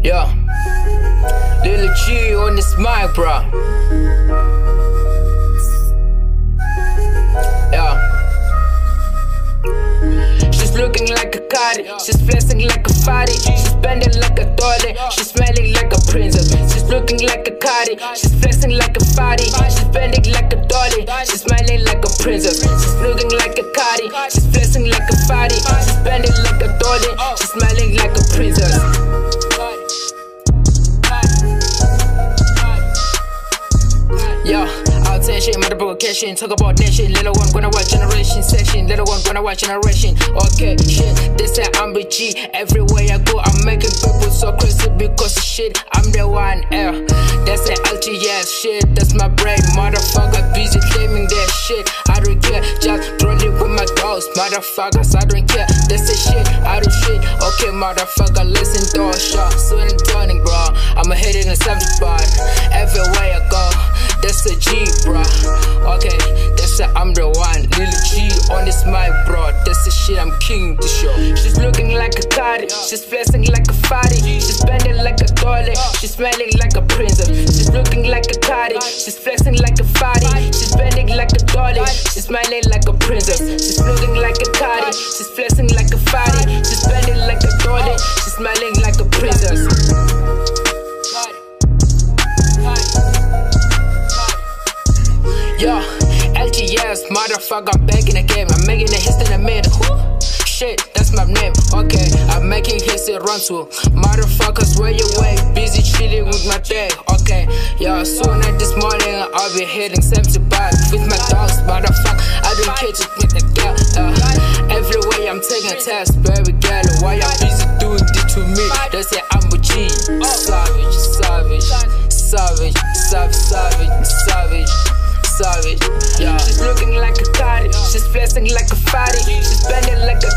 Yeah, Lil G on this mic, bro. Yeah. She's looking like a Cardi, she's flexing like a fatty, she's bending like a dolly, she's smelling like a princess. She's looking like a Cardi, she's flexing like a fatty, she's bending like a dolly, she's smelling like a princess. She's looking like a Cardi, she's flexing like a fatty, she's bending like a dolly, she's smelling like a princess. Yeah, I'll tell shit, motherfucker catching. Talk about that shit, little one gonna watch generation section. Little one gonna watch generation. Okay, shit, this that I'm the G. Everywhere I go, I'm making people so crazy because of shit. I'm the one, that's that LTS shit. That's my brain, motherfucker. Busy claiming that shit. I don't care, just rolling with my dogs, motherfuckers. I don't care, that's the shit. I do shit. Okay, motherfucker, listen to a shot. Soon and turning, bro. I'm heading in 75. Everywhere I go. That's a G, bro. Okay, that's a I'm the one. Lil G on this mic, bro. That's the shit, I'm king to show. She's looking like a Cardi, she's flexing like a fatty, she's bending like a dolly, she's smelling like a princess. She's looking like a Cardi, she's flexing like a fatty, she's bending like a dolly, she's smelling like a princess. She's looking like a Cardi, she's flexing like a fatty, she's bending like a dolly, she's smelling like a princess. Yo, LGS, motherfucker, I'm back in the game. I'm making a hit in the middle. Shit, that's my name. Okay, I'm making hits in run to. Motherfuckers, where you at? Busy chilling with my day. Okay, yo, soon at this morning, I'll be hitting 75 with my dogs. Motherfucker, I don't care to with the girl. Everywhere I'm taking tests, baby girl. Why I'm busy doing this to me? They say I'm a G. Savage, savage, savage, savage, savage, savage. Savage, yeah. She's looking like a Cardi, she's flexing like a fatty, she's bending like a